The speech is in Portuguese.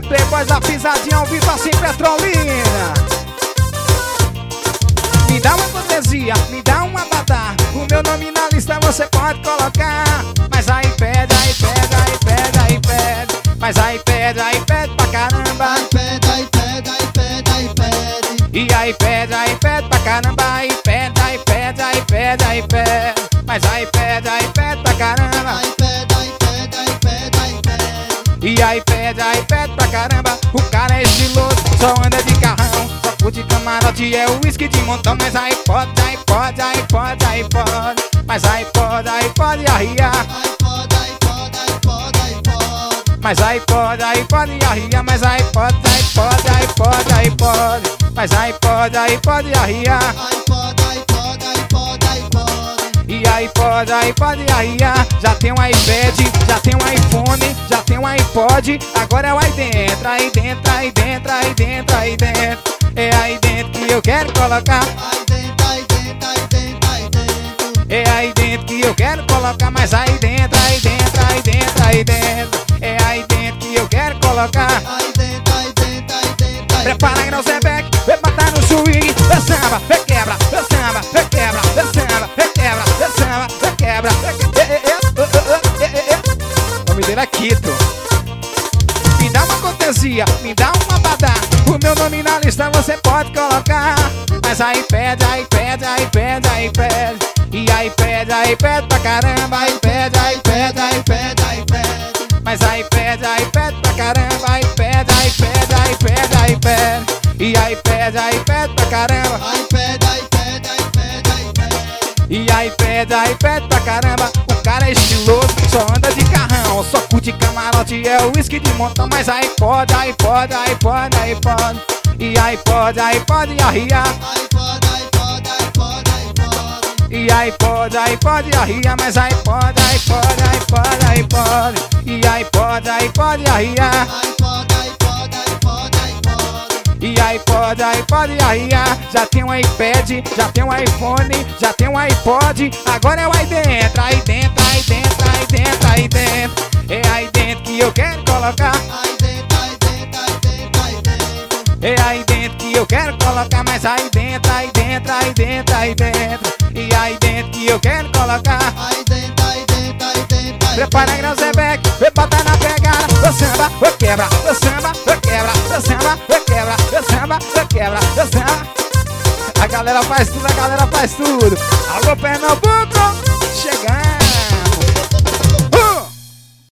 Depois da pisadinha ao vivo assim, Petrolina. Me dá uma cortesia, me dá uma badá. O meu nome na lista você pode colocar. Mas aí pede, aí pede, aí pede, aí pede. Mas aí pede pra caramba. Aí pede, aí pede, aí pede, aí pede. E aí pede pra caramba. Aí pede, aí pede, aí pede, aí pede. Mas aí pede pra caramba. Aí pede, aí pede, aí pede, aí pede. E aí pede pra caramba. O cara é estiloso, só anda de carrão. Só curte camarote, é o uísque de montão. Mas aí pode, aí pode, aí pode, aí pode. Mas aí pode arriar. Aí pode, aí pode, aí pode, aí pode. Mas aí pode arriar. Mas aí pode, aí pode, aí pode, aí pode. Mas aí pode arriar. Aí pode, aí pode, aí pode, aí pode. E aí pode arriar. Já tem um iPad, já tem um iPhone, já tem um iPod. Agora é o aí dentro, aí dentro, aí dentro, aí dentro, aí dentro. É aí dentro que eu quero colocar. Aí dentro, aí dentro, aí dentro, aí dentro. É aí dentro que eu quero colocar. Mas aí dentro, aí dentro, aí dentro, aí dentro. É aí dentro que eu quero colocar. Aí dentro, aí dentro, aí dentro, aí Prepara que não se beck, vem botar no swing. Vê samba, vê quebra, vê samba, vê quebra, vê samba, vê quebra, vê samba, vê quebra. O nome dele é Quito. Me dá uma cortesia, me dá uma badá. O meu nome na lista você pode colocar. Mas aí pede, aí pede, aí pede, aí pede. E aí pede pra caramba. Aí pede, aí pede, aí pede, aí pede. Mas aí pede pra caramba. Aí pede, aí pede, aí pede, aí pede. E aí pede pra caramba. Aí pede, aí pede, aí pede, aí pede. E aí pede pra caramba. O cara é estiloso, só anda de carrão. Só curte camarote, é o uísque de montão. Mas aí pode, aí pode, aí pode, aí pode. E aí pode arriar. Aí pode, aí pode, aí pode, aí pode. E aí pode arriar. Mas aí pode, aí pode, aí pode, aí pode. E aí pode arriar. Aí pode, aí pode, aí pode, aí pode. E aí pode arriar. Já tem um iPad, já tem um iPhone, já tem um iPod. Agora é o aí dentro, aí dentro, aí dentro, aí dentro, aí dentro. É aí dentro que eu quero colocar. Aí dentro, aí dentro, aí dentro, aí dentro. É aí dentro que eu quero colocar. Mas aí dentro, aí dentro, aí dentro, aí dentro. E aí dentro que eu quero colocar. Aí dentro, aí dentro, aí dentro, aí Prepara que não se beck, vem botar na pegada. Vê samba, vê quebra, vê samba, vê quebra, vê samba, vê quebra, vê samba, vê quebra, vê samba. A galera faz tudo, a galera faz tudo. Alô, Pernambuco!